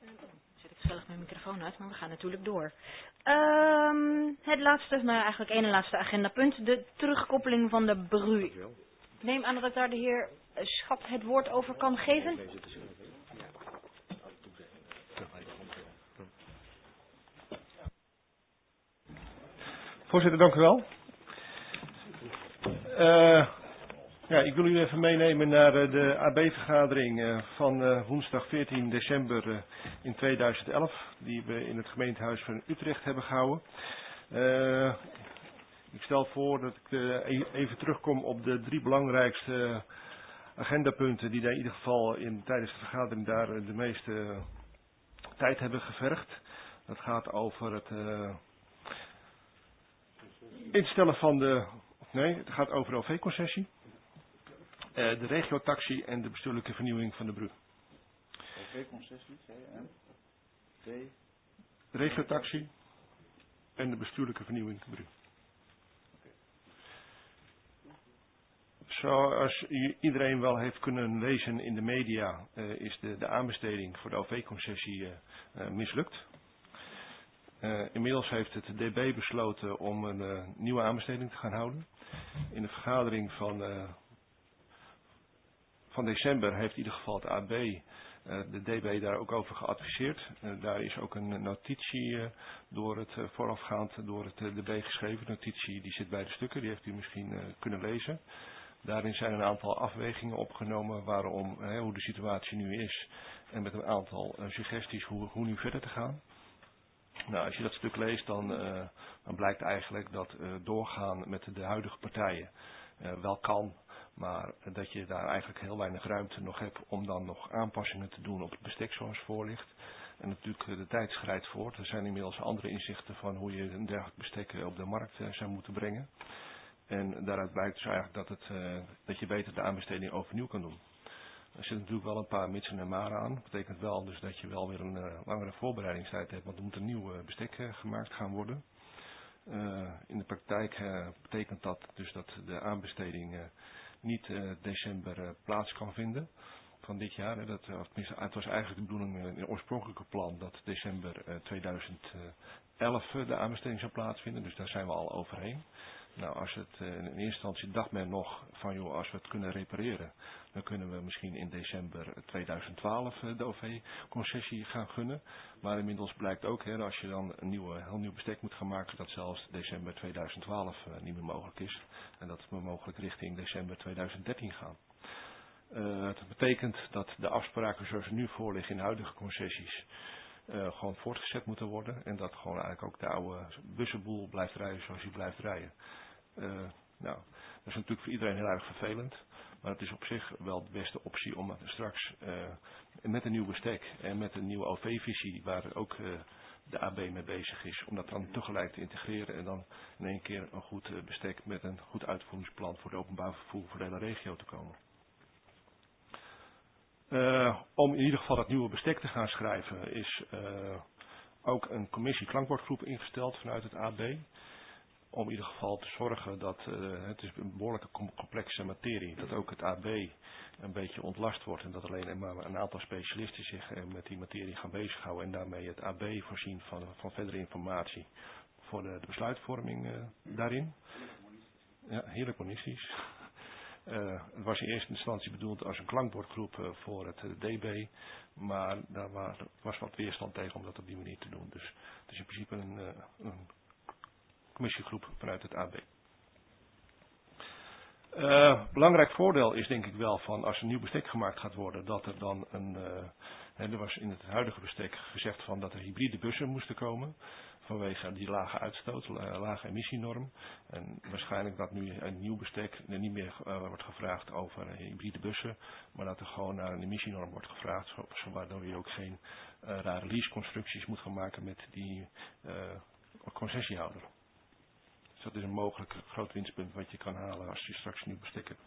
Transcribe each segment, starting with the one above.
Zet ik gezellig mijn microfoon uit, maar we gaan natuurlijk door. Het laatste, maar eigenlijk ene laatste agendapunt, de terugkoppeling van de BRU. Ik neem aan dat daar de heer Schat het woord over kan geven. Voorzitter, dank u wel. Ik wil u even meenemen naar de AB-vergadering van woensdag 14 december in 2011, die we in het gemeentehuis van Utrecht hebben gehouden. Ik stel voor dat ik even terugkom op de 3 belangrijkste agendapunten die in ieder geval tijdens de vergadering daar de meeste tijd hebben gevergd. Dat gaat over het instellen van het gaat over de OV-concessie, de regiotaxi en de bestuurlijke vernieuwing van de BRU. OV-concessie, CM, D. De regiotaxi en de bestuurlijke vernieuwing van de BRU. Zoals iedereen wel heeft kunnen lezen in de media, is de aanbesteding voor de OV-concessie mislukt. Inmiddels heeft het DB besloten om een nieuwe aanbesteding te gaan houden. In de vergadering van december heeft in ieder geval het AB de DB daar ook over geadviseerd. Daar is ook een notitie door het voorafgaand door het DB geschreven. De notitie die zit bij de stukken, die heeft u misschien kunnen lezen. Daarin zijn een aantal afwegingen opgenomen hoe de situatie nu is. En met een aantal suggesties hoe nu verder te gaan. Nou, als je dat stuk leest, dan blijkt eigenlijk dat doorgaan met de huidige partijen wel kan. Maar dat je daar eigenlijk heel weinig ruimte nog hebt om dan nog aanpassingen te doen op het bestek zoals voor ligt. En natuurlijk de tijd schrijdt voort. Er zijn inmiddels andere inzichten van hoe je een dergelijk bestek op de markt zou moeten brengen. En daaruit blijkt dus eigenlijk dat je beter de aanbesteding overnieuw kan doen. Er zit natuurlijk wel een paar mitsen en maren aan. Dat betekent wel dus dat je wel weer een langere voorbereidingstijd hebt, want er moet een nieuw bestek gemaakt gaan worden. In de praktijk betekent dat dus dat de aanbesteding niet december plaats kan vinden van dit jaar. Het was eigenlijk de bedoeling in het oorspronkelijke plan dat december 2011 de aanbesteding zou plaatsvinden, dus daar zijn we al overheen. Nou, als het in eerste instantie dacht men nog van als we het kunnen repareren, dan kunnen we misschien in december 2012 de OV-concessie gaan gunnen. Maar inmiddels blijkt ook, als je dan een heel nieuw bestek moet gaan maken, dat zelfs december 2012 niet meer mogelijk is. En dat we mogelijk richting december 2013 gaan. Het betekent dat de afspraken zoals ze nu voorliggen in de huidige concessies gewoon voortgezet moeten worden. En dat gewoon eigenlijk ook de oude bussenboel blijft rijden zoals hij blijft rijden. Dat is natuurlijk voor iedereen heel erg vervelend. Maar het is op zich wel de beste optie om straks met een nieuw bestek en met een nieuwe OV-visie waar ook de AB mee bezig is. Om dat dan tegelijk te integreren en dan in één keer een goed bestek met een goed uitvoeringsplan voor de openbaar vervoer voor de hele regio te komen. Om in ieder geval dat nieuwe bestek te gaan schrijven is ook een commissie klankbordgroep ingesteld vanuit het AB. Om in ieder geval te zorgen dat het is een behoorlijke complexe materie, dat ook het AB een beetje ontlast wordt en dat alleen maar een aantal specialisten zich met die materie gaan bezighouden en daarmee het AB voorzien van verdere informatie voor de besluitvorming daarin. Ja, heerlijk monistisch. Het was in eerste instantie bedoeld als een klankbordgroep voor het DB, maar daar was wat weerstand tegen om dat op die manier te doen. Dus het is in principe een commissiegroep vanuit het AB. Belangrijk voordeel is denk ik wel van als een nieuw bestek gemaakt gaat worden, dat er dan er was in het huidige bestek gezegd van dat er hybride bussen moesten komen. Vanwege die lage uitstoot, lage emissienorm. En waarschijnlijk dat nu een nieuw bestek niet meer wordt gevraagd over hybride bussen. Maar dat er gewoon naar een emissienorm wordt gevraagd. Waardoor je ook geen rare leaseconstructies moet gaan maken met die concessiehouder. Dus dat is een mogelijk groot winstpunt wat je kan halen als je straks een nieuw bestek hebt.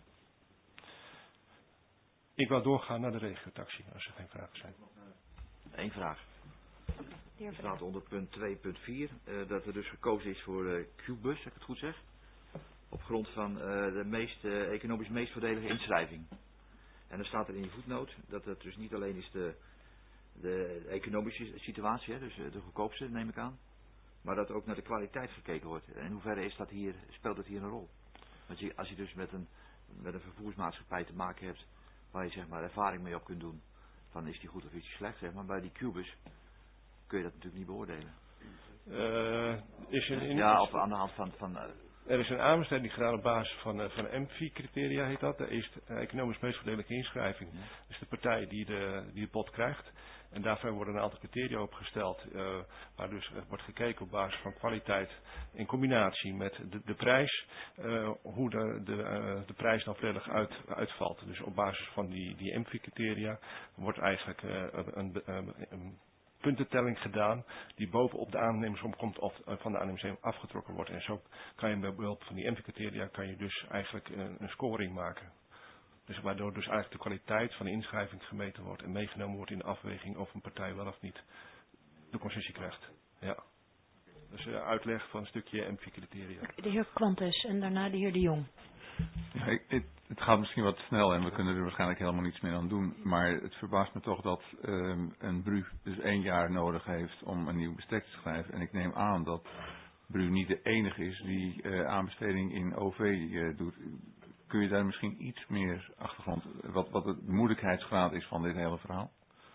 Ik wil doorgaan naar de regiotaxi als er geen vragen zijn. Eén vraag. Er staat onder punt 2.4 dat er dus gekozen is voor Q-bus, als ik het goed zeg. Op grond van de economisch meest voordelige inschrijving. En dan staat er in je voetnoot dat het dus niet alleen is de de economische situatie, hè, dus de goedkoopste neem ik aan. Maar dat er ook naar de kwaliteit gekeken wordt. En in hoeverre speelt dat hier een rol? Want als je dus met een vervoersmaatschappij te maken hebt, waar je zeg maar ervaring mee op kunt doen, van is die goed of is die slecht, zeg maar, bij die Qbus kun je dat natuurlijk niet beoordelen. Ja, of aan de hand van er is een aanbesteding gedaan op basis van MVI-criteria, heet dat. De economisch meest voordelijke inschrijving. Ja. Dus de partij die het bod krijgt. En daarvoor worden een aantal criteria opgesteld. Waar dus wordt gekeken op basis van kwaliteit in combinatie met de prijs. Hoe de prijs dan volledig uitvalt. Dus op basis van die MVI-criteria wordt eigenlijk een puntentelling gedaan die bovenop de aannemersom komt of van de aannemersom afgetrokken wordt. En zo kan je met behulp van die MV-criteria kan je dus eigenlijk een scoring maken. Dus waardoor dus eigenlijk de kwaliteit van de inschrijving gemeten wordt en meegenomen wordt in de afweging of een partij wel of niet de concessie krijgt. Ja. Dus uitleg van een stukje MV-criteria. De heer Quantes en daarna de heer De Jong. Ja, het gaat misschien wat snel en we kunnen er waarschijnlijk helemaal niets meer aan doen. Maar het verbaast me toch dat een BRU dus 1 jaar nodig heeft om een nieuw bestek te schrijven. En ik neem aan dat BRU niet de enige is die aanbesteding in OV doet. Kun je daar misschien iets meer achtergrond, wat de moeilijkheidsgraad is van dit hele verhaal?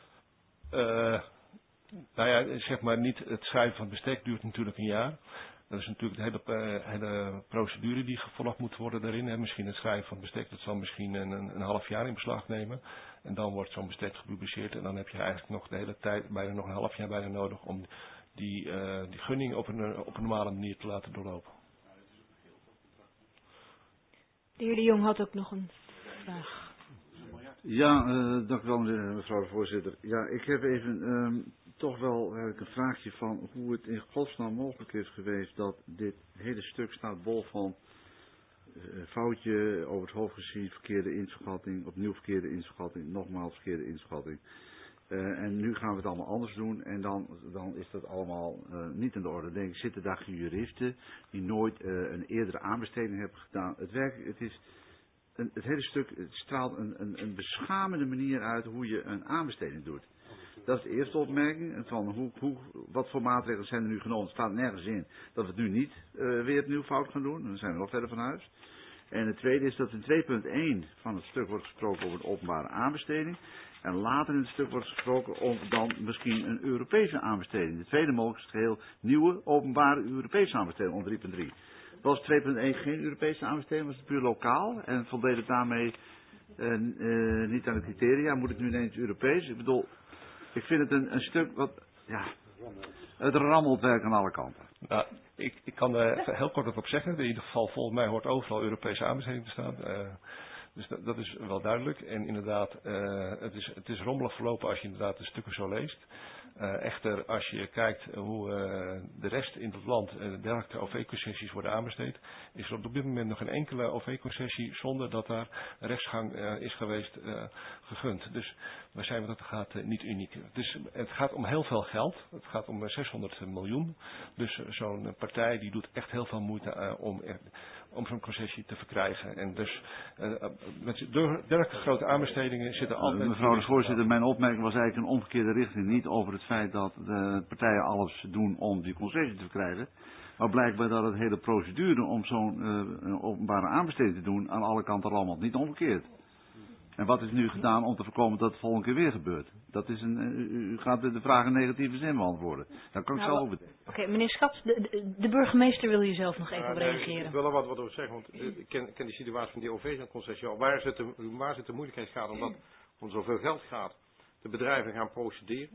Nou ja, zeg maar niet het schrijven van het bestek duurt natuurlijk 1 jaar. Dat is natuurlijk de hele procedure die gevolgd moet worden daarin. Hè. Misschien het schrijven van het bestek, dat zal misschien een half jaar in beslag nemen. En dan wordt zo'n bestek gepubliceerd. En dan heb je eigenlijk nog de hele tijd, bijna nog een half jaar bijna nodig om die gunning op een normale manier te laten doorlopen. De heer De Jong had ook nog een vraag. Ja, dank u wel mevrouw de voorzitter. Ja, ik heb even toch wel een vraagje van hoe het in godsnaam mogelijk is geweest dat dit hele stuk staat bol van foutje, over het hoofd gezien, verkeerde inschatting, opnieuw verkeerde inschatting, nogmaals verkeerde inschatting. En nu gaan we het allemaal anders doen en dan is dat allemaal niet in de orde. Denk ik, zitten daar juristen die nooit een eerdere aanbesteding hebben gedaan. Het hele stuk straalt een beschamende manier uit hoe je een aanbesteding doet. Dat is de eerste opmerking. Van wat voor maatregelen zijn er nu genomen? Het staat nergens in dat we het nu niet weer opnieuw fout gaan doen. Dan zijn we nog verder van huis. En het tweede is dat in 2.1 van het stuk wordt gesproken over een openbare aanbesteding. En later in het stuk wordt gesproken over dan misschien een Europese aanbesteding. De tweede mogelijk is geheel nieuwe openbare Europese aanbesteding onder 3.3. Was 2.1 geen Europese aanbesteding, was het puur lokaal en voldeed het daarmee niet aan de criteria. Moet het nu ineens Europees? Ik bedoel, ik vind het een stuk wat, ja, het rammelt werk aan alle kanten. Nou, ik kan er heel kort op zeggen. In ieder geval, volgens mij hoort overal Europese aanbesteding te staan. Dus dat is wel duidelijk. En inderdaad, het is rommelig verlopen als je inderdaad de stukken zo leest. Echter, als je kijkt hoe de rest in het land dergelijke OV-concessies worden aanbesteed, is er op dit moment nog geen enkele OV-concessie zonder dat daar rechtsgang is geweest gegund. Dus wij zijn wat dat gaat niet uniek. Dus het gaat om heel veel geld. Het gaat om 600 miljoen. Dus zo'n partij die doet echt heel veel moeite om zo'n concessie te verkrijgen. En dus met dergelijke grote aanbestedingen zitten altijd... Mevrouw de voorzitter, mijn opmerking was eigenlijk een omgekeerde richting. Niet over het feit dat de partijen alles doen om die concessie te verkrijgen. Maar blijkbaar dat het hele procedure om zo'n openbare aanbesteding te doen aan alle kanten rammelt. Niet omgekeerd. En wat is nu gedaan om te voorkomen dat het volgende keer weer gebeurt? Dat is u gaat de vraag in negatieve zin beantwoorden. Dat kan ik zelf ook bedenken. Oké, meneer Schaps, de burgemeester wil hier zelf nog even op reageren. Ik wil er wat over zeggen, want ik ken die situatie van die OV-concessie al. Waar zit de moeilijkheid gaat, omdat om zoveel geld gaat, de bedrijven gaan procederen,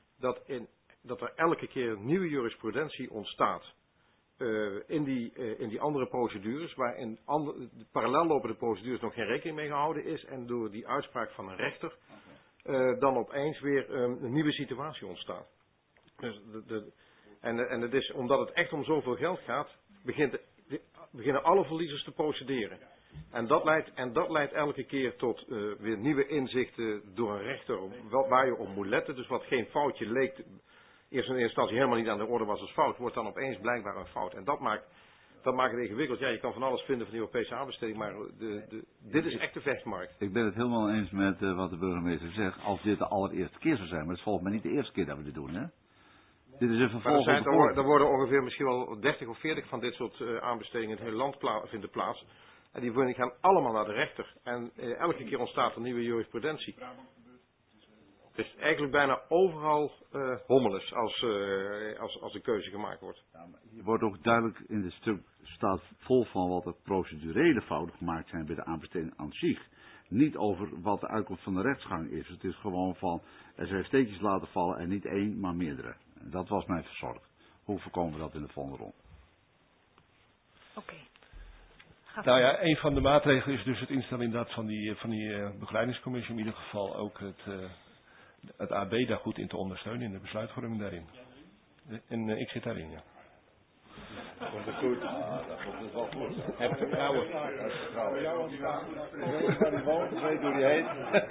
dat er elke keer nieuwe jurisprudentie ontstaat. In die andere procedures, waarin parallel lopende procedures nog geen rekening mee gehouden is en door die uitspraak van een rechter dan opeens weer een nieuwe situatie ontstaat. Dus en het is omdat het echt om zoveel geld gaat, beginnen alle verliezers te procederen. En dat leidt elke keer tot weer nieuwe inzichten door een rechter waar je op moet letten. Dus wat geen foutje leek eerst in eerste instantie helemaal niet aan de orde was als fout, wordt dan opeens blijkbaar een fout. En dat maakt Dat maakt het ingewikkeld. Ja, je kan van alles vinden van die Europese aanbesteding, maar dit is echt de vechtmarkt. Ik ben het helemaal eens met wat de burgemeester zegt, als dit de allereerste keer zou zijn. Maar het is volgens mij niet de eerste keer dat we dit doen, hè? Dit is een vervolg op de vorige. Er worden ongeveer misschien wel 30 of 40 van dit soort aanbestedingen in het hele land vinden plaats. En die gaan allemaal naar de rechter. En elke keer ontstaat er nieuwe jurisprudentie. Het is eigenlijk bijna overal hommeles als een keuze gemaakt wordt. Ja, maar hier wordt ook duidelijk in dit stuk staat vol van wat er procedurele fouten gemaakt zijn bij de aanbesteding aan zich. Niet over wat de uitkomst van de rechtsgang is. Het is gewoon van, er zijn steekjes laten vallen en niet één, maar meerdere. Dat was mijn verzorg. Hoe voorkomen we dat in de volgende ronde? Oké. Nou ja, een van de maatregelen is dus het instellen inderdaad van die begeleidingscommissie. In ieder geval ook het AB daar goed in te ondersteunen, in de besluitvorming daarin. En ik zit daarin, ja. Komt het goed? Dat komt het wel goed. Heb vertrouwen. Ik weet hoe die heet.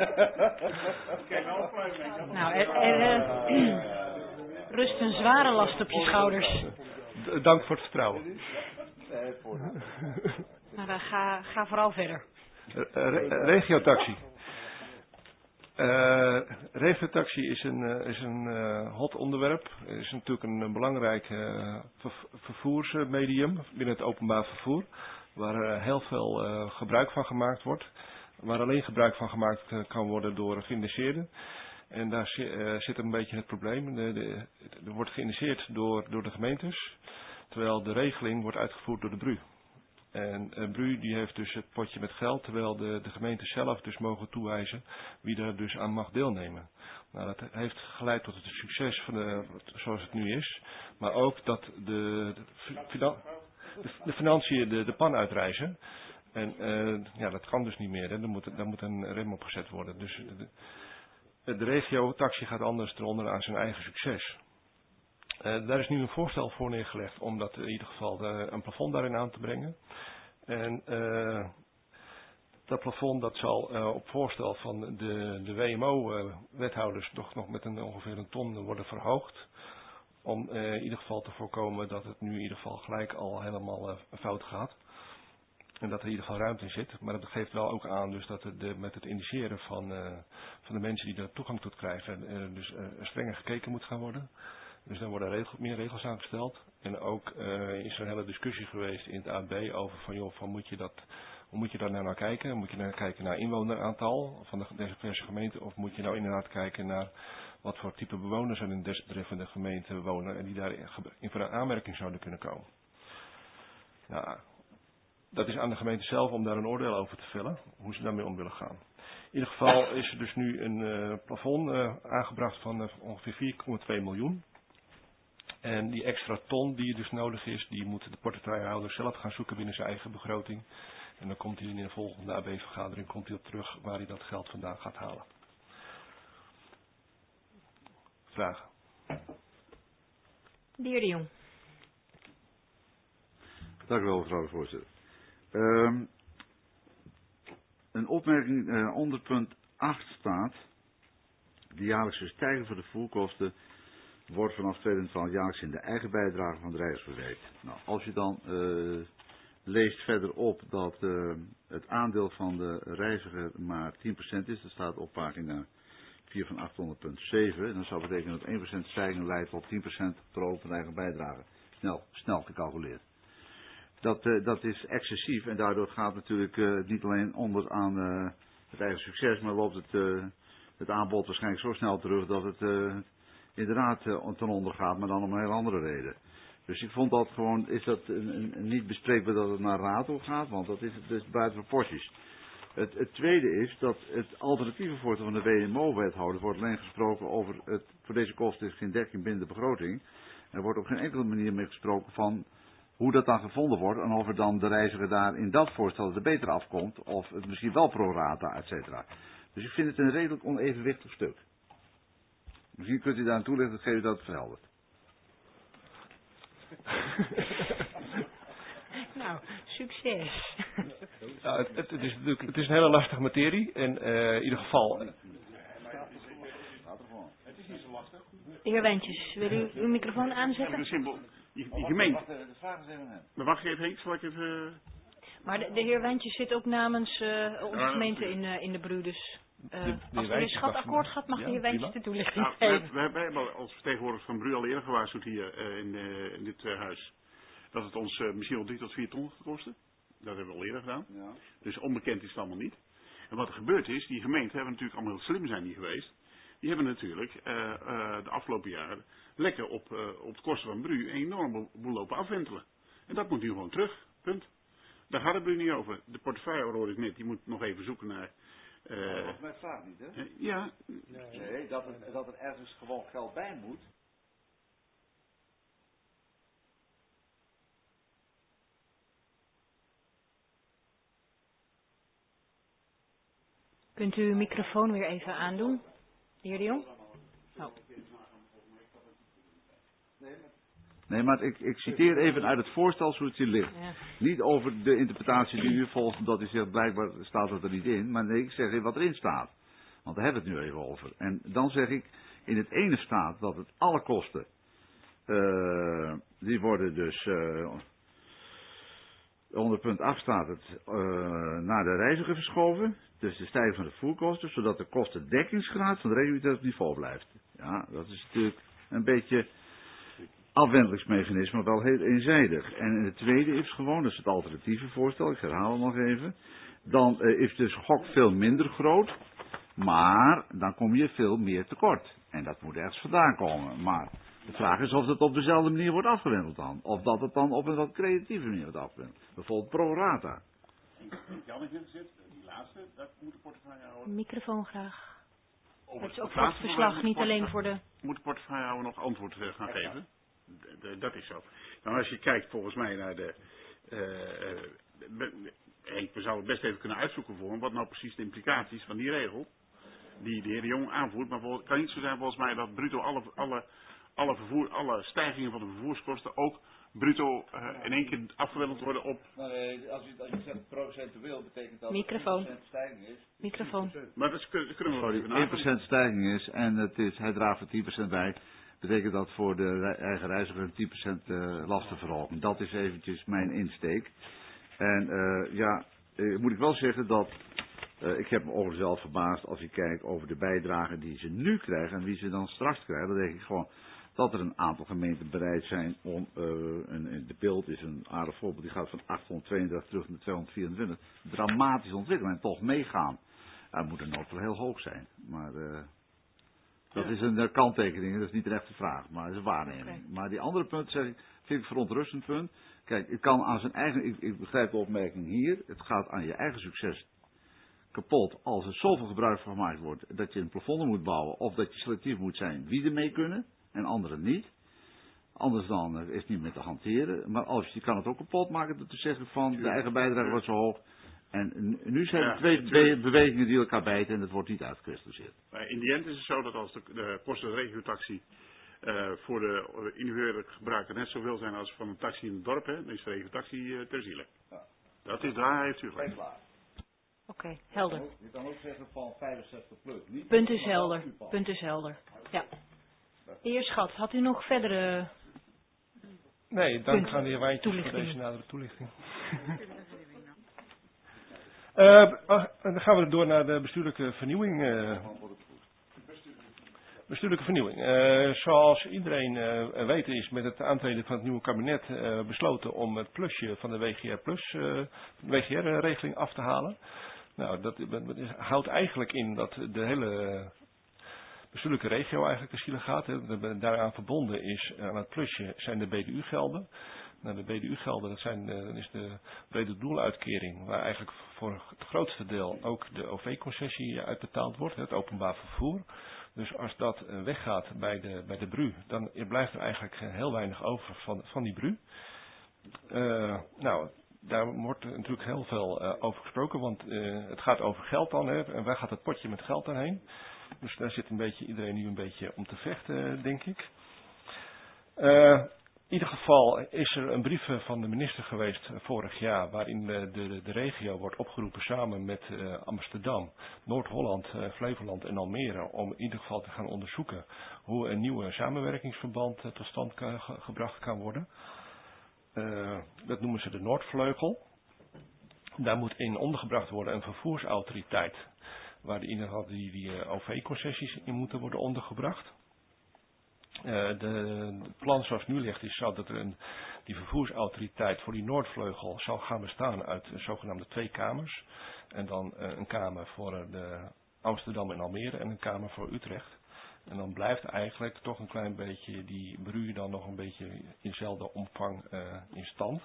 Nou, rust een zware last op je schouders. Dank voor het vertrouwen. Maar ga vooral verder. Regiotaxi. Regiotaxi is een hot onderwerp. Het is natuurlijk een belangrijk vervoersmedium binnen het openbaar vervoer. Waar heel veel gebruik van gemaakt wordt. Waar alleen gebruik van gemaakt kan worden door geïnteresseerden. En daar zit een beetje het probleem. Er wordt geïnitieerd door de gemeentes. Terwijl de regeling wordt uitgevoerd door de BRU. En BRU die heeft dus het potje met geld, terwijl de gemeentes zelf dus mogen toewijzen wie er dus aan mag deelnemen. Nou, dat heeft geleid tot het succes van zoals het nu is. Maar ook dat de financiën de pan uitreizen. En ja, dat kan dus niet meer. Hè. Daar moet een rem op gezet worden. Dus de regio-taxi gaat anders eronder aan zijn eigen succes. Daar is nu een voorstel voor neergelegd om dat in ieder geval een plafond daarin aan te brengen. En dat plafond dat zal op voorstel van de WMO-wethouders toch nog met ongeveer een ton worden verhoogd. Om in ieder geval te voorkomen dat het nu in ieder geval gelijk al helemaal fout gaat. En dat er in ieder geval ruimte in zit. Maar dat geeft wel ook aan dus dat met het initiëren van de mensen die er toegang tot krijgen dus strenger gekeken moet gaan worden. Dus daar worden meer regels aangesteld. En ook is er een hele discussie geweest in het AB over van joh, hoe moet je daar nou naar kijken? Moet je nou kijken naar inwoneraantal van de desbetreffende gemeente? Of moet je nou inderdaad kijken naar wat voor type bewoners er in de desbetreffende gemeente wonen en die daar in voor een aanmerking zouden kunnen komen? Nou, dat is aan de gemeente zelf om daar een oordeel over te vellen, hoe ze daarmee om willen gaan. In ieder geval is er dus nu een plafond aangebracht van ongeveer 4,2 miljoen. En die extra ton die dus nodig is, die moet de portefeuillehouder zelf gaan zoeken binnen zijn eigen begroting. En dan komt hij in de volgende AB-vergadering op terug waar hij dat geld vandaan gaat halen. Vragen? De heer De Jong. Dank u wel, mevrouw de voorzitter. Een opmerking onder punt 8 staat. De jaarlijkse stijging van de voerkosten wordt vanaf 2012 jaarlijks in de eigen bijdrage van de reiziger verwerkt. Nou, als je dan leest verderop dat het aandeel van de reiziger maar 10% is, dat staat op pagina 4 van 800.7, dan zou betekenen dat 1% stijging leidt tot 10% verhoging van de eigen bijdrage. Snel gecalculeerd. Dat is excessief en daardoor gaat natuurlijk niet alleen onder aan het eigen succes, maar loopt het aanbod waarschijnlijk zo snel terug dat het inderdaad ten onder gaat, maar dan om een heel andere reden. Dus ik vond dat gewoon, is dat niet bespreekbaar dat het naar raad toe gaat, want dat is dus buiten proporties. Het tweede is dat het alternatieve voorstel van de WMO-wethouder wordt alleen gesproken over voor deze kosten is geen dekking binnen de begroting. Er wordt op geen enkele manier meer gesproken van hoe dat dan gevonden wordt en of er dan de reiziger daar in dat voorstel er beter afkomt of het misschien wel pro rata, et cetera. Dus ik vind het een redelijk onevenwichtig stuk. Misschien kunt u daar een toelichting geven dat het verheldert. Nou, succes. Ja, het is natuurlijk een hele lastige materie en in ieder geval. De heer Wijntjes, wil u uw microfoon aanzetten? die gemeente. De vraag is even aan hem. Maar wacht even, Henk, zal ik even... Maar de heer Wijntjes zit ook namens onze gemeente in de BRU, dus als de heer Schat akkoord gaat, mag de heer Wijntjes de toelichting geven. We hebben als vertegenwoordiger van BRU al eerder gewaarschuwd hier in dit huis. Dat het ons misschien wel 3 tot 4 ton gaat kosten. Dat hebben we al eerder gedaan. Ja. Dus onbekend is het allemaal niet. En wat er gebeurd is, die gemeenten hebben natuurlijk allemaal heel slim zijn die geweest. Die hebben natuurlijk de afgelopen jaren lekker op de kosten van BRU een enorme boel lopen afwentelen. En dat moet nu gewoon terug. Punt. Daar gaat het BRU niet over. De portefeuille hoor ik net, die moet nog even zoeken naar... Dat is mijn vraag niet, hè? Ja. Nee, dat er ergens gewoon geld bij moet. Kunt u uw microfoon weer even aandoen, de heer De Jong? Oh. Nee, maar ik citeer even uit het voorstel zoals het hier ligt. Ja. Niet over de interpretatie die u volgt, omdat u zegt blijkbaar staat het er niet in. Maar nee, ik zeg even wat erin staat. Want daar hebben we het nu even over. En dan zeg ik, in het ene staat dat het alle kosten, die worden dus, onder punt 8 staat het, naar de reiziger verschoven. Dus de stijging van de voerkosten, zodat de kostendekkingsgraad van de regio op het niveau blijft. Ja, dat is natuurlijk een beetje afwendelingsmechanisme, wel heel eenzijdig. En in het tweede is gewoon, dat is het alternatieve voorstel, ik herhaal het nog even. Dan is de schok veel minder groot, maar dan kom je veel meer tekort. En dat moet ergens vandaan komen. Maar de vraag is of het op dezelfde manier wordt afgewendeld dan. Of dat het dan op een wat creatieve manier wordt afgewendeld. Bijvoorbeeld pro rata. Janneke zit, die laatste, dat moet de portefeuille houden. Microfoon graag. Over Dat is ook het voor het laatste verslag, moet niet de alleen voor de... Moet de portefeuillehouder nog antwoord gaan geven? Dat is zo. Nou, als je kijkt volgens mij naar de... we zouden het best even kunnen uitzoeken voor hem, wat nou precies de implicaties van die regel, die de heer De Jong aanvoert. Maar het kan niet zo zijn volgens mij dat bruto alle stijgingen van de vervoerskosten ook bruto in één keer afgewendeld worden op... Maar als je zegt procentueel, betekent dat Microfoon. dat 1% stijging is. Microfoon. Maar dat kunnen we even Sorry, 1% stijging is en hij draagt er 10% bij. Betekent dat voor de eigen reiziger een 10% lastenverhoging. Dat is eventjes mijn insteek. En moet ik wel zeggen dat ik heb me overigens wel verbaasd als ik kijk over de bijdragen die ze nu krijgen en wie ze dan straks krijgen. Dan denk ik gewoon dat er een aantal gemeenten bereid zijn om, de beeld is een aardig voorbeeld, die gaat van 832 terug naar 224. Dramatisch ontwikkelen en toch meegaan. Dat moet een nood wel heel hoog zijn. Maar dat is een kanttekening, dat is niet de echte vraag, maar dat is een waarneming. Okay. Maar die andere punten zeg ik, vind ik verontrustend punt. Kijk, het kan aan zijn eigen, ik begrijp de opmerking hier, het gaat aan je eigen succes kapot als er zoveel gebruik van gemaakt wordt dat je een plafond moet bouwen of dat je selectief moet zijn wie er mee kunnen en anderen niet. Anders dan is het niet meer te hanteren. Maar als je kan het ook kapot maken door te zeggen van de eigen bijdrage wordt zo hoog. En nu zijn er twee bewegingen die elkaar bijten en dat wordt niet uitgekristalliseerd. In die end is het zo dat als de kosten van de regiotaxi voor de individuele gebruiker net zoveel zijn als van een taxi in het dorp, dan is de regiotaxi ter ziele. Ja. Dat is daar, heeft u gelijk. Oké, helder. Je kan ook zeggen van 65 plus. Niet punt is helder. Punt is helder. Ja. De heer Schat, had u nog verdere... Nee, dank aan de heer Wijntjes voor deze nadere toelichting. Dan gaan we door naar de bestuurlijke vernieuwing. Bestuurlijke vernieuwing. Zoals iedereen weet is met het aantreden van het nieuwe kabinet besloten om het plusje van de WGR-regeling af te halen. Nou, dat houdt eigenlijk in dat de hele bestuurlijke regio eigenlijk te ziele gaat. Daaraan verbonden is aan het plusje zijn de BDU-gelden. Nou, de BDU-gelden, dat is de brede doeluitkering, waar eigenlijk voor het grootste deel ook de OV-concessie uitbetaald wordt, het openbaar vervoer. Dus als dat weggaat bij de BRU, dan blijft er eigenlijk heel weinig over van die BRU. Daar wordt natuurlijk heel veel over gesproken, want het gaat over geld dan. En waar gaat het potje met geld dan heen? Dus daar zit iedereen nu een beetje om te vechten, denk ik. In ieder geval is er een brief van de minister geweest vorig jaar waarin de regio wordt opgeroepen samen met Amsterdam, Noord-Holland, Flevoland en Almere om in ieder geval te gaan onderzoeken hoe een nieuwe samenwerkingsverband tot stand gebracht kan worden. Dat noemen ze de Noordvleugel. Daar moet in ondergebracht worden een vervoersautoriteit waar in ieder geval die OV-concessies in moeten worden ondergebracht. Het plan zoals het nu ligt is zo dat er die vervoersautoriteit voor die Noordvleugel zal gaan bestaan uit zogenaamde 2 kamers. En dan een kamer voor de Amsterdam en Almere en een kamer voor Utrecht. En dan blijft eigenlijk toch een klein beetje die BRU dan nog een beetje in dezelfde omvang in stand.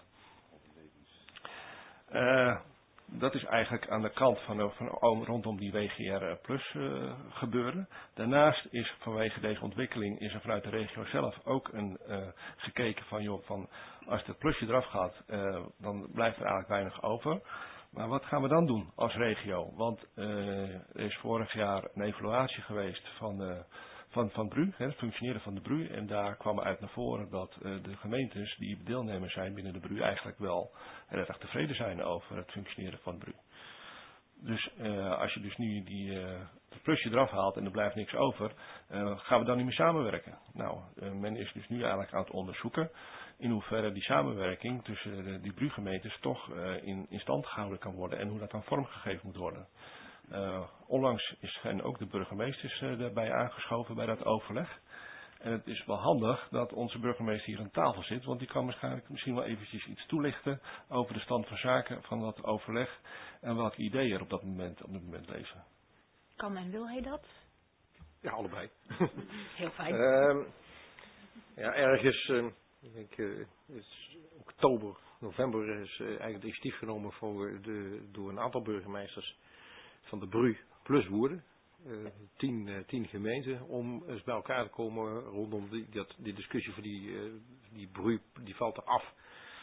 Dat is eigenlijk aan de kant van rondom die WGR Plus gebeuren. Daarnaast is vanwege deze ontwikkeling is er vanuit de regio zelf ook gekeken van als het plusje eraf gaat, dan blijft er eigenlijk weinig over. Maar wat gaan we dan doen als regio? Want er is vorig jaar een evaluatie geweest van BRU, het functioneren van de BRU. En daar kwam uit naar voren dat de gemeentes die deelnemers zijn binnen de BRU eigenlijk wel heel erg tevreden zijn over het functioneren van BRU. Dus als je dus nu het plusje eraf haalt en er blijft niks over, gaan we dan niet meer samenwerken? Nou, men is dus nu eigenlijk aan het onderzoeken in hoeverre die samenwerking tussen die BRU-gemeentes toch in stand gehouden kan worden en hoe dat dan vormgegeven moet worden. Onlangs zijn ook de burgemeesters daarbij aangeschoven bij dat overleg. En het is wel handig dat onze burgemeester hier aan tafel zit, want die kan waarschijnlijk misschien wel eventjes iets toelichten over de stand van zaken van dat overleg en welke ideeën er op dit moment leven. Kan en wil hij dat? Ja, allebei. Heel fijn. Ergens, ik denk, is oktober, november is eigenlijk het initiatief genomen door een aantal burgemeesters van de BRU plus Woerden. 10 gemeenten om eens bij elkaar te komen rondom die discussie voor die BRU, die valt er af.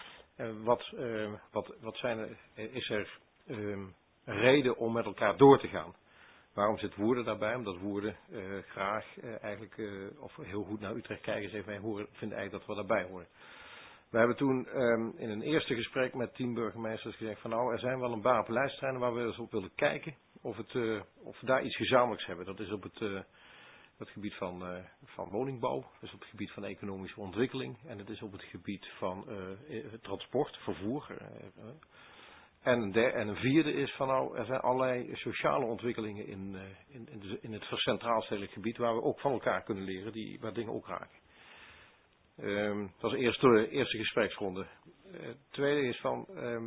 Wat is er reden om met elkaar door te gaan? Waarom zit Woerden daarbij? Omdat Woerden graag of heel goed naar Utrecht kijken en zegt wij vinden eigenlijk dat we daarbij horen. We hebben toen in een eerste gesprek met 10 burgemeesters gezegd van nou, er zijn wel een paar beleidsterreinen waar we eens op willen kijken of we daar iets gezamenlijks hebben. Dat is op het gebied van woningbouw, dat is op het gebied van economische ontwikkeling en het is op het gebied van transport, vervoer. En een vierde is van nou, er zijn allerlei sociale ontwikkelingen in het centraal stedelijk gebied waar we ook van elkaar kunnen leren, waar dingen ook raken. Dat is de eerste gespreksronde. Het tweede is van,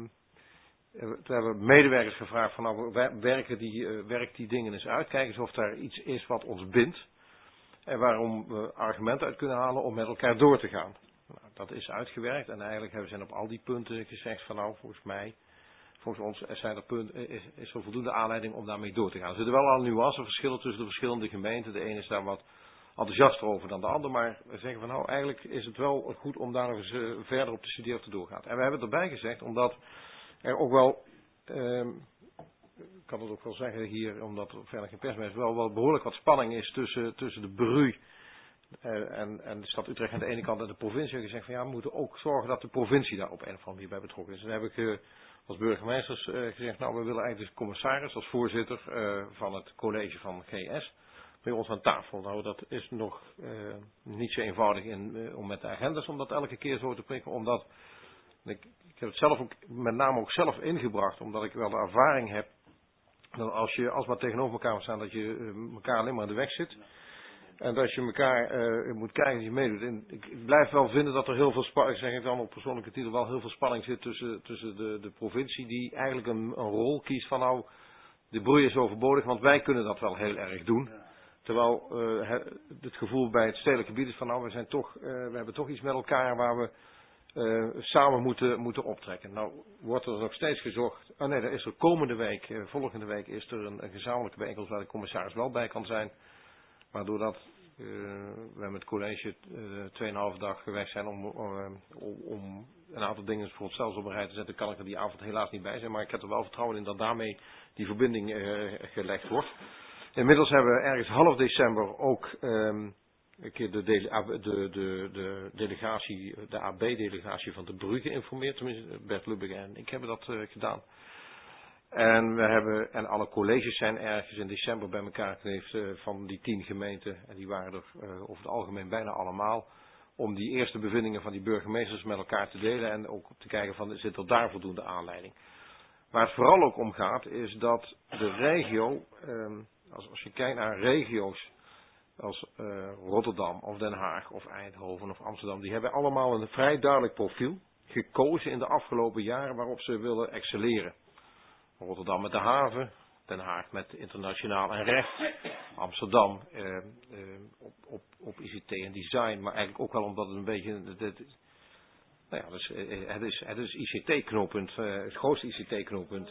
we hebben medewerkers gevraagd van nou, werk die dingen eens uit. Kijk eens of daar iets is wat ons bindt. En waarom we argumenten uit kunnen halen om met elkaar door te gaan. Nou, dat is uitgewerkt en eigenlijk hebben ze op al die punten gezegd van nou, volgens ons is er voldoende aanleiding om daarmee door te gaan. Er zitten wel al nuanceverschillen tussen de verschillende gemeenten. De ene is daar wat enthousiaster over dan de ander, maar we zeggen van nou, eigenlijk is het wel goed om daar nog eens verder op te studeren of te doorgaan. En we hebben het erbij gezegd, omdat er ook wel, ik kan het ook wel zeggen hier, omdat er verder geen persmeer is, wel behoorlijk wat spanning is tussen de BRU en de stad Utrecht aan de ene kant en de provincie. We gezegd van ja, we moeten ook zorgen dat de provincie daar op een of andere manier bij betrokken is. En dan heb ik als burgemeesters gezegd, nou, we willen eigenlijk de commissaris als voorzitter van het college van GS bij ons aan tafel. Nou, dat is nog niet zo eenvoudig om met de agendas om dat elke keer zo te prikken, omdat ik heb het zelf ook met name ook zelf ingebracht, omdat ik wel de ervaring heb dat als je alsmaar tegenover elkaar moet staan, dat je elkaar alleen maar in de weg zit. En dat je elkaar moet kijken dat je meedoet. En ik blijf wel vinden dat er heel veel spanning, zeg ik dan op persoonlijke titel, wel heel veel spanning zit tussen de provincie die eigenlijk een rol kiest van nou, de broei is overbodig, want wij kunnen dat wel heel erg doen. Terwijl het gevoel bij het stedelijk gebied is van nou, we hebben toch iets met elkaar waar we samen moeten optrekken. Nou wordt er nog steeds gezocht. Er is er volgende week is er een gezamenlijke bijeenkomst waar de commissaris wel bij kan zijn. Maar doordat we met het college 2,5 dag weg zijn om een aantal dingen voor onszelf op een rij te zetten, kan ik er die avond helaas niet bij zijn. Maar ik heb er wel vertrouwen in dat daarmee die verbinding gelegd wordt. Inmiddels hebben we ergens half december ook een keer de delegatie, de AB-delegatie van de BRU geïnformeerd. Tenminste, Bert Lubbeke en ik hebben dat gedaan. En alle colleges zijn ergens in december bij elkaar geweest van die 10 gemeenten. En die waren er over het algemeen bijna allemaal. Om die eerste bevindingen van die burgemeesters met elkaar te delen. En ook te kijken van, zit er daar voldoende aanleiding. Waar het vooral ook om gaat, is dat de regio, als je kijkt naar regio's als Rotterdam of Den Haag of Eindhoven of Amsterdam. Die hebben allemaal een vrij duidelijk profiel gekozen in de afgelopen jaren waarop ze willen excelleren. Rotterdam met de haven, Den Haag met internationaal en recht, Amsterdam op ICT en design, maar eigenlijk ook wel omdat het een beetje, dus, het is ICT-knooppunt, het grootste ICT-knooppunt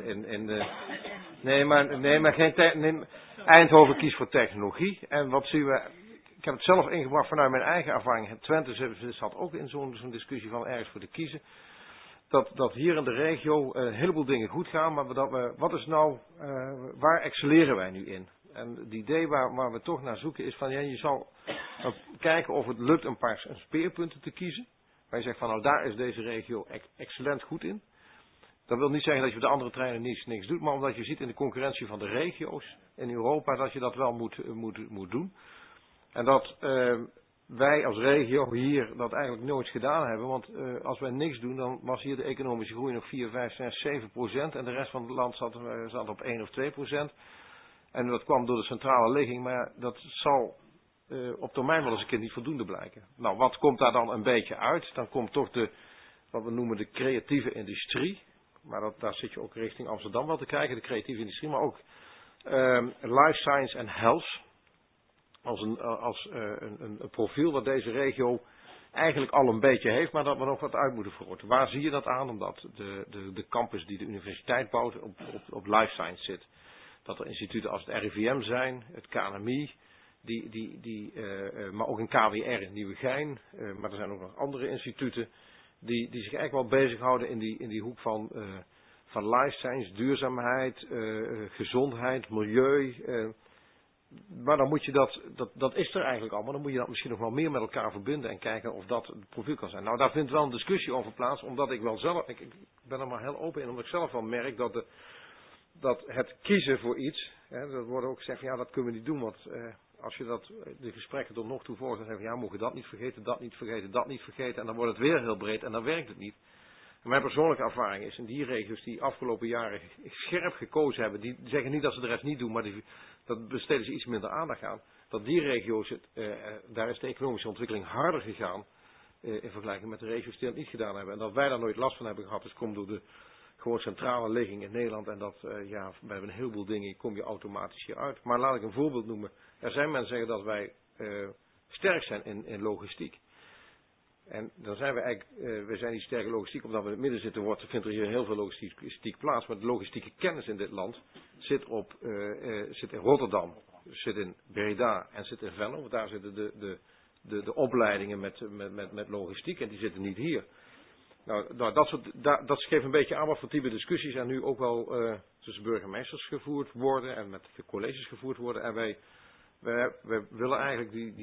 Eindhoven kiest voor technologie en wat zien we, ik heb het zelf ingebracht vanuit mijn eigen ervaring, Twente zat ook in zo'n discussie van ergens voor te kiezen. Dat hier in de regio een heleboel dingen goed gaan, maar wat is nou, waar excelleren wij nu in? En het idee waar we toch naar zoeken is van, ja, je zal kijken of het lukt een paar speerpunten te kiezen. Waar je zegt van, nou daar is deze regio excellent goed in. Dat wil niet zeggen dat je voor de andere treinen niks doet, maar omdat je ziet in de concurrentie van de regio's in Europa dat je dat wel moet doen. En dat wij als regio hier dat eigenlijk nooit gedaan hebben. Want als wij niks doen, dan was hier de economische groei nog 4, 5, 6, 7%. En de rest van het land zat op 1 of 2%. En dat kwam door de centrale ligging. Maar dat zal op termijn wel eens een keer niet voldoende blijken. Nou, wat komt daar dan een beetje uit? Dan komt toch wat we noemen de creatieve industrie. Maar daar zit je ook richting Amsterdam wel te kijken. De creatieve industrie, maar ook life science en health. Als een profiel wat deze regio eigenlijk al een beetje heeft, maar dat we nog wat uit moeten vergroten. Waar zie je dat aan? Omdat de campus die de universiteit bouwt op life science zit. Dat er instituten als het RIVM zijn, het KNMI, maar ook een KWR in Nieuwegein. Maar er zijn ook nog andere instituten die zich eigenlijk wel bezighouden in die hoek van life science, duurzaamheid, gezondheid, milieu. Maar dan moet je dat is er eigenlijk al, maar dan moet je dat misschien nog wel meer met elkaar verbinden en kijken of dat het profiel kan zijn. Nou, daar vindt wel een discussie over plaats, omdat ik wel zelf, ik ben er maar heel open in, omdat ik zelf wel merk dat het kiezen voor iets, dat wordt ook gezegd van ja, dat kunnen we niet doen, want als je de gesprekken tot nog toe volgt, dan zeggen we ja, mogen we dat niet vergeten, dat niet vergeten, dat niet vergeten, en dan wordt het weer heel breed en dan werkt het niet. En mijn persoonlijke ervaring is in die regio's die afgelopen jaren scherp gekozen hebben, die zeggen niet dat ze de rest niet doen, maar dat besteden ze iets minder aandacht aan. Dat die regio's, daar is de economische ontwikkeling harder gegaan in vergelijking met de regio's die dat niet gedaan hebben. En dat wij daar nooit last van hebben gehad, dus komt door de gewoon centrale ligging in Nederland. En dat, we hebben een heleboel dingen, kom je automatisch hier uit. Maar laat ik een voorbeeld noemen. Er zijn mensen die zeggen dat wij sterk zijn in logistiek. En dan zijn we eigenlijk, we zijn niet sterk in logistiek, omdat we in het midden zitten, vindt er hier heel veel logistiek plaats. Maar de logistieke kennis in dit land zit in Rotterdam, zit in Breda en zit in Venlo. Want daar zitten de opleidingen met logistiek en die zitten niet hier. Nou dat geeft een beetje aan wat voor type discussies er nu ook wel tussen burgemeesters gevoerd worden en met de colleges gevoerd worden. En wij willen eigenlijk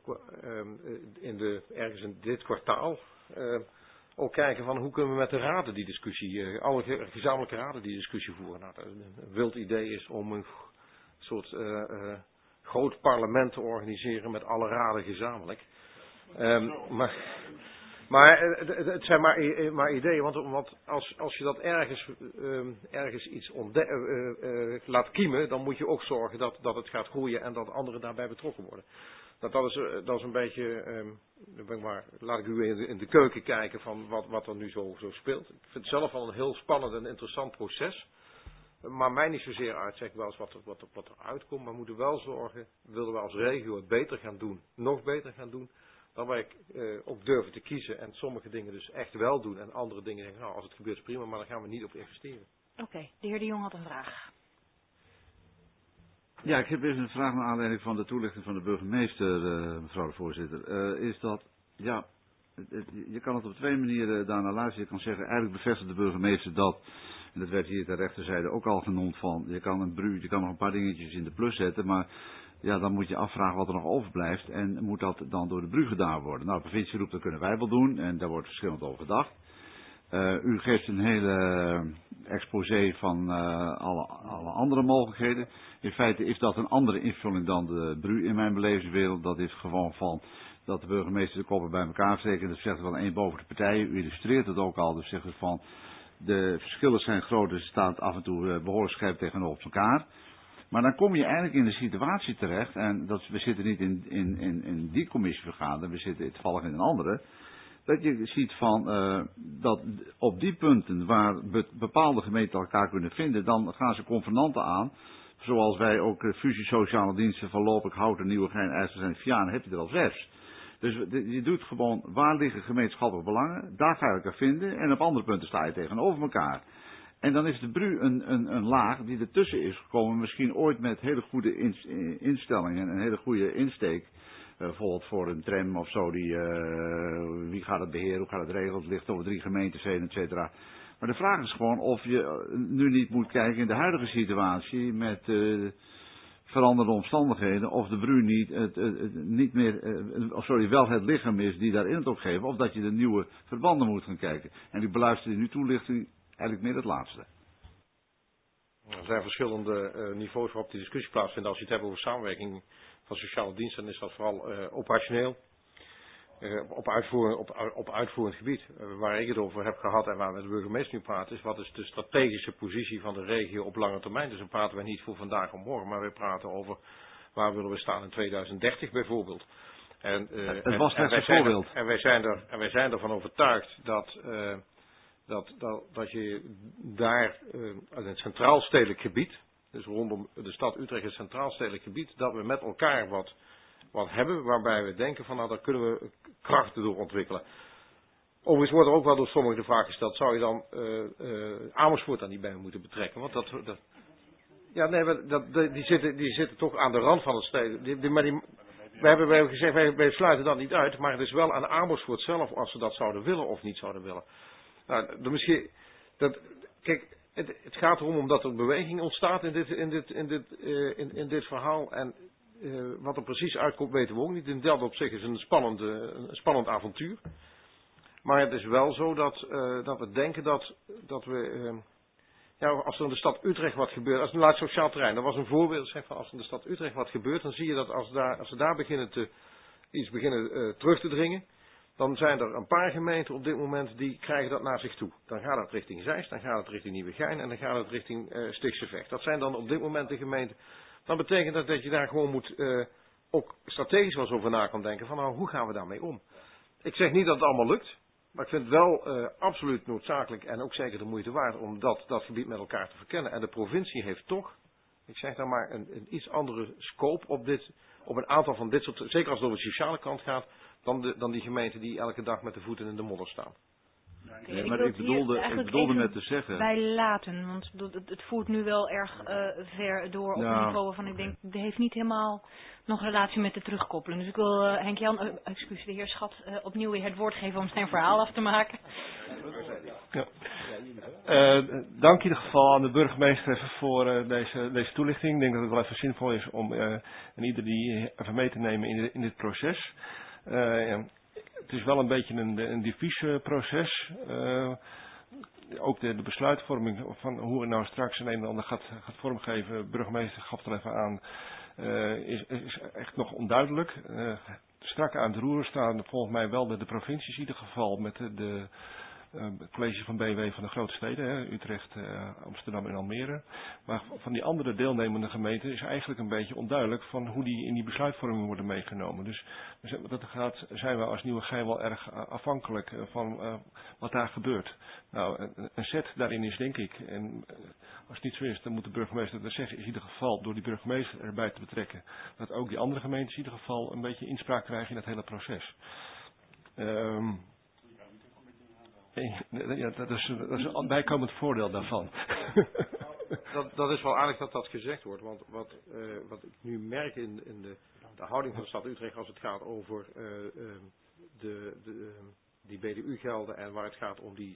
ergens in dit kwartaal ook kijken van hoe kunnen we met de raden die discussie, alle gezamenlijke raden die discussie voeren. Nou, dat een wild idee is om een soort groot parlement te organiseren met alle raden gezamenlijk. Maar het zijn maar ideeën, want als je dat ergens iets laat kiemen, dan moet je ook zorgen dat het gaat groeien en dat anderen daarbij betrokken worden. Dat is een beetje, laat ik u in de keuken kijken van wat er nu zo speelt. Ik vind het zelf al een heel spannend en interessant proces. Maar mij niet zozeer uit, zeg ik wel eens wat er uitkomt, maar we moeten wel zorgen, willen we als regio het beter gaan doen, nog beter gaan doen. Dan wij ook durven te kiezen en sommige dingen dus echt wel doen en andere dingen denken, nou als het gebeurt is prima, maar daar gaan we niet op investeren. Oké, de heer De Jong had een vraag. Ja, ik heb eerst een vraag naar aanleiding van de toelichting van de burgemeester, mevrouw de voorzitter. Is dat, ja, je kan het op 2 manieren daarnaar luisteren. Je kan zeggen, eigenlijk bevestigt de burgemeester dat, en dat werd hier ter rechterzijde ook al genoemd van, je kan nog een paar dingetjes in de plus zetten, maar Ja, dan moet je afvragen wat er nog overblijft en moet dat dan door de BRU gedaan worden. Nou, de provincie roept, dat kunnen wij wel doen en daar wordt verschillend over gedacht. U geeft een hele exposé van alle andere mogelijkheden. In feite is dat een andere invulling dan de BRU in mijn belevingswereld. Dat is gewoon van dat de burgemeester de koppen bij elkaar steken. Dat zegt van één boven de partijen. U illustreert het ook al. Dus zegt het van de verschillen zijn groot. Dus het staat af en toe behoorlijk scherp tegenover elkaar. Maar dan kom je eigenlijk in de situatie terecht. En we zitten niet in die commissievergadering. We zitten toevallig in een andere. Dat je ziet van dat op die punten waar bepaalde gemeenten elkaar kunnen vinden, dan gaan ze convenanten aan. Zoals wij ook fusie sociale diensten van Lopik, Houten, Nieuwegein, IJsselstein en Vianen, heb je er al 6. Dus je doet gewoon waar liggen gemeenschappelijke belangen, daar ga je elkaar vinden en op andere punten sta je tegenover elkaar. En dan is de BRU een laag die ertussen is gekomen, misschien ooit met hele goede instellingen en een hele goede insteek. Bijvoorbeeld voor een tram of zo, wie gaat het beheren, hoe gaat het regelen, het ligt over 3 gemeentes heen, et cetera. Maar de vraag is gewoon of je nu niet moet kijken in de huidige situatie met veranderde omstandigheden, of de BRU wel het lichaam is die daarin het opgeven, of dat je de nieuwe verbanden moet gaan kijken. En ik beluister nu toelichting eigenlijk meer het laatste. Er zijn verschillende niveaus waarop die discussie plaatsvindt. Als je het hebt over samenwerking van sociale diensten, dan is dat vooral operationeel. Op uitvoerend gebied. Waar ik het over heb gehad en waar we met de burgemeester nu praten, is wat is de strategische positie van de regio op lange termijn. Dus dan praten we niet voor vandaag of morgen, maar we praten over waar willen we staan in 2030 bijvoorbeeld. Het was net een voorbeeld. En wij zijn ervan overtuigd dat je daar in het centraal stedelijk gebied, dus rondom de stad Utrecht, het centraal stedelijk gebied, dat we met elkaar wat hebben waarbij we denken van nou daar kunnen we krachten door ontwikkelen. Overigens wordt er ook wel door sommigen de vraag gesteld, zou je dan Amersfoort daar niet bij moeten betrekken? Want die zitten toch aan de rand van het stedelijk. We hebben gezegd, wij sluiten dat niet uit, maar het is wel aan Amersfoort zelf als ze dat zouden willen of niet zouden willen. Nou, kijk, het gaat erom omdat er beweging ontstaat in dit verhaal. En wat er precies uitkomt weten we ook niet. In Delft op zich is een spannend avontuur. Maar het is wel zo dat we denken dat we... als er in de stad Utrecht wat gebeurt... Als laat sociaal terrein, dat was een voorbeeld. Zeg van als er in de stad Utrecht wat gebeurt, dan zie je dat als ze daar beginnen terug te dringen... Dan zijn er een paar gemeenten op dit moment die krijgen dat naar zich toe. Dan gaat het richting Zeist, dan gaat het richting Nieuwegein en dan gaat het richting Stichtse Vecht. Dat zijn dan op dit moment de gemeenten. Dan betekent dat je daar gewoon moet ook strategisch wel eens over na kan denken van nou hoe gaan we daarmee om. Ik zeg niet dat het allemaal lukt, maar ik vind het wel absoluut noodzakelijk en ook zeker de moeite waard om dat gebied met elkaar te verkennen. En de provincie heeft toch, ik zeg dan maar, een iets andere scope op een aantal van dit soort, zeker als het over de sociale kant gaat, dan die gemeenten die elke dag met de voeten in de modder staan. Nee, maar ik bedoelde net te zeggen... Bij laten, want het voert nu wel erg ver door op een niveau waarvan ik denk, het heeft niet helemaal nog relatie met de terugkoppeling. Dus ik wil Henk-Jan, de heer Schat, opnieuw weer het woord geven om zijn verhaal af te maken. Ja. Dank in ieder geval aan de burgemeester even voor deze toelichting. Ik denk dat het wel even zinvol is om en ieder die even mee te nemen in dit proces. Het is wel een beetje een diffuus proces. Ook de besluitvorming van hoe het nou straks een en ander gaat vormgeven. De burgemeester gaf het al even aan. Is echt nog onduidelijk. Strak aan het roer staan volgens mij wel de provincies in ieder geval met het college van BW van de grote steden, Utrecht, Amsterdam en Almere. Maar van die andere deelnemende gemeenten is eigenlijk een beetje onduidelijk van hoe die in die besluitvorming worden meegenomen. Dus wat dat gaat, zijn we als Nieuwegein wel erg afhankelijk van wat daar gebeurt. Nou, een zet daarin is denk ik, en als het niet zo is, dan moet de burgemeester dat zeggen, is in ieder geval door die burgemeester erbij te betrekken, dat ook die andere gemeentes in ieder geval een beetje inspraak krijgen in het hele proces. Ja, dat is een bijkomend voordeel daarvan. Dat is wel aardig dat gezegd wordt, want wat ik nu merk in de houding van de stad Utrecht als het gaat over die BDU-gelden en waar het gaat om die,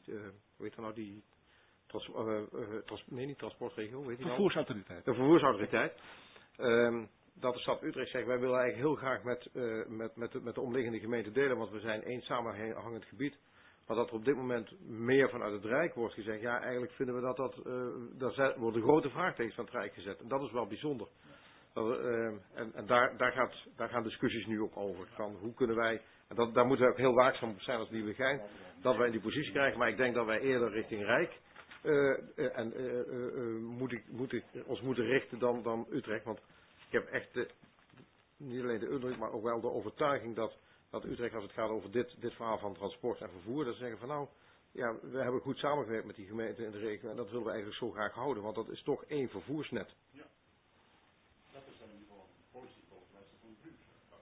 niet transportregio, hoe heet die nou? Vervoersautoriteit. De vervoersautoriteit. dat de stad Utrecht zegt, wij willen eigenlijk heel graag met de omliggende gemeenten delen, want we zijn één samenhangend gebied. Maar dat er op dit moment meer vanuit het Rijk wordt gezegd, ja, eigenlijk vinden we daar worden grote vraagtekens van het Rijk gezet. En dat is wel bijzonder. En daar gaan discussies nu ook over. Van hoe kunnen wij, en daar moeten we ook heel waakzaam op zijn als Nieuwegein, dat wij in die positie krijgen. Maar ik denk dat wij eerder richting Rijk ons moeten richten dan Utrecht. Want ik heb echt niet alleen de indruk, maar ook wel de overtuiging dat Utrecht, als het gaat over dit verhaal van transport en vervoer, dat ze zeggen van nou, ja, we hebben goed samengewerkt met die gemeenten in de regio en dat willen we eigenlijk zo graag houden, want dat is toch één vervoersnet. Ja. Dat is dan in ieder geval een politieke overlijst van BRU.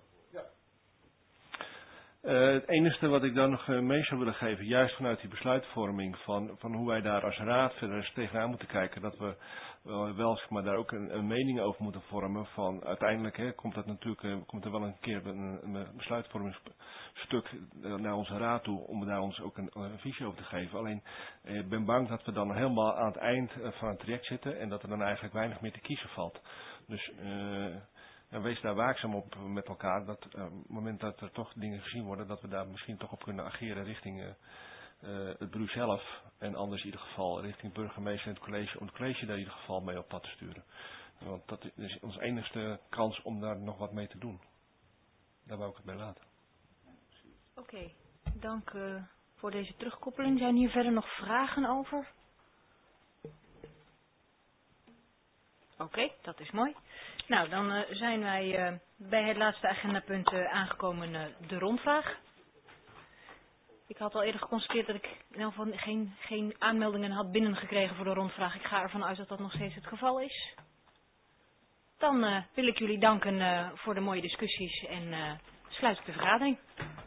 Het enige wat ik dan nog mee zou willen geven, juist vanuit die besluitvorming van hoe wij daar als raad verder eens tegenaan moeten kijken, dat we wel zeg maar, daar ook een mening over moeten vormen van uiteindelijk komt er wel een keer een besluitvormingsstuk naar onze raad toe om daar ons ook een visie over te geven. Alleen ik ben bang dat we dan helemaal aan het eind van het traject zitten en dat er dan eigenlijk weinig meer te kiezen valt. Dus en wees daar waakzaam op met elkaar, dat op het moment dat er toch dingen gezien worden, dat we daar misschien toch op kunnen ageren richting het BRU zelf. En anders in ieder geval richting burgemeester en het college, om het college daar in ieder geval mee op pad te sturen. Want dat is onze enigste kans om daar nog wat mee te doen. Daar wou ik het bij laten. Oké, dank voor deze terugkoppeling. Zijn hier verder nog vragen over? Oké, dat is mooi. Nou, dan zijn wij bij het laatste agendapunt aangekomen, de rondvraag. Ik had al eerder geconstateerd dat ik in ieder geval geen aanmeldingen had binnengekregen voor de rondvraag. Ik ga ervan uit dat dat nog steeds het geval is. Dan wil ik jullie danken voor de mooie discussies en sluit ik de vergadering.